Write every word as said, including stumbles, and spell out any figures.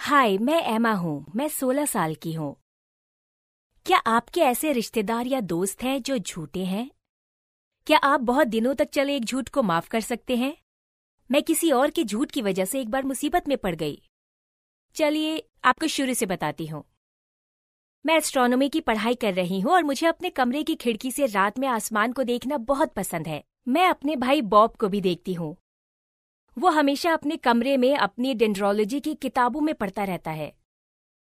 हाय, मैं एमा हूँ। मैं सोलह साल की हूँ। क्या आपके ऐसे रिश्तेदार या दोस्त हैं जो झूठे हैं? क्या आप बहुत दिनों तक चले एक झूठ को माफ कर सकते हैं? मैं किसी और के झूठ की वजह से एक बार मुसीबत में पड़ गई। चलिए आपको शुरू से बताती हूँ। मैं एस्ट्रोनॉमी की पढ़ाई कर रही हूँ और मुझे अपने कमरे की खिड़की से रात में आसमान को देखना बहुत पसंद है। मैं अपने भाई बॉब को भी देखती हूँ। वो हमेशा अपने कमरे में अपनी डेंड्रोलॉजी की किताबों में पढ़ता रहता है।